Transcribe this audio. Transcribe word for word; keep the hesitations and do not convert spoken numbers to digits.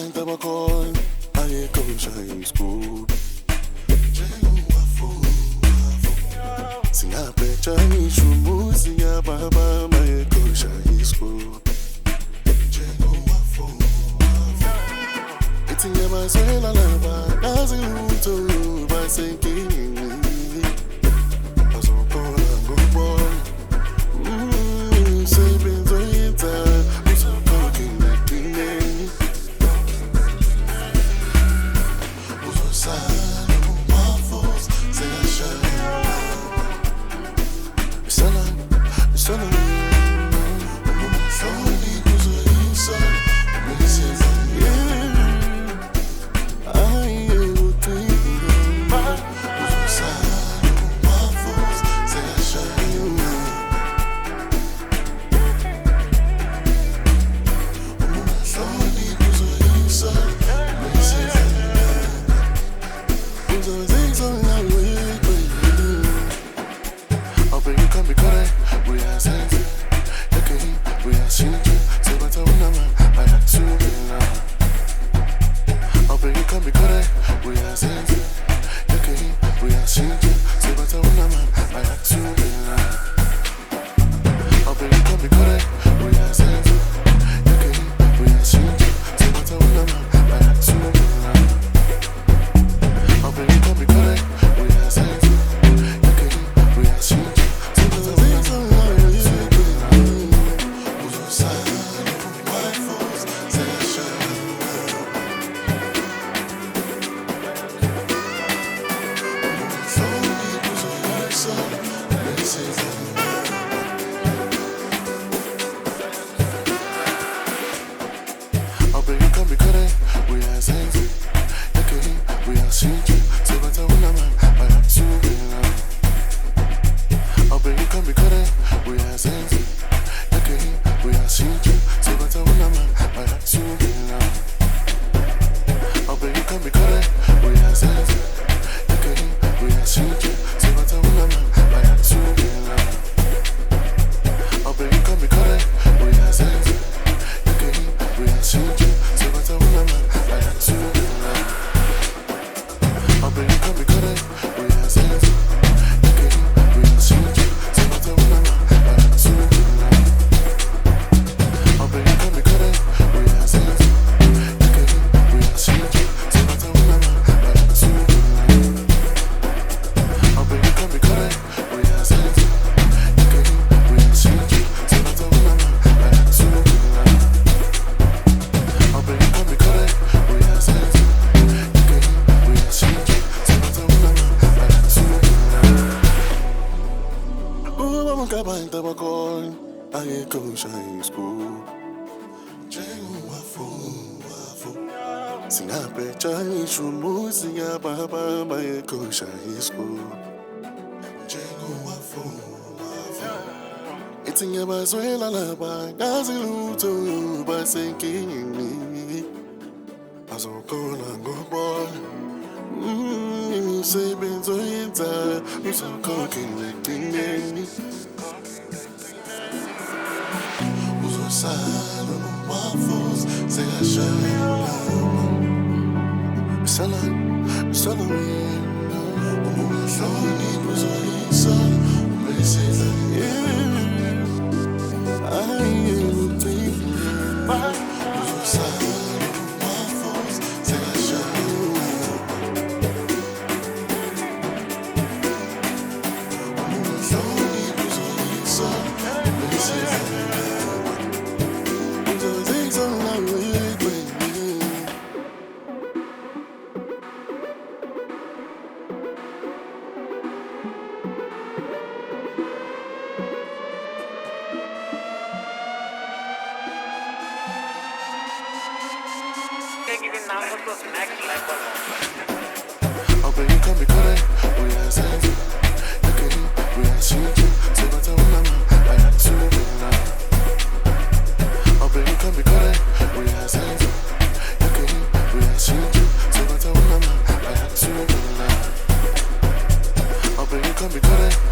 ngaphandle bakhona ayekho ngishaya isigubhu singabheja ngisho umuzi yababa mayekho ngishaya isigubhu ithi ngiyabazwela laba nazi lutho basenkingeni bazokhona ngokubona umsebenzi oyenzayo uzokhokha ekugcineni uzosala kumafosi sekashaya isala isala umhloli kuzoyisala umsebenzi ngaphandle bakhona ayekho ngishaya isigubhu singabheja ngisho umuzi yababa mayekho ngishaya isigubhu ithi ngiyabazwela laba ngazi lutho basenkingeni bazokhona ngokubona umsebenzi oyenzayo uzokhokha ekugcineni uzosala kumafosi sekashaya isala isala wena umhloli kuzoyisala umsebenzi Oh, baby, come be good. We are sense. Okay, we are sweet. So what's our mama? I have to be now. Oh, baby, come be good. We are sense. Okay, we are sweet. So what's our mama? I have to be now. Oh, baby, come be good.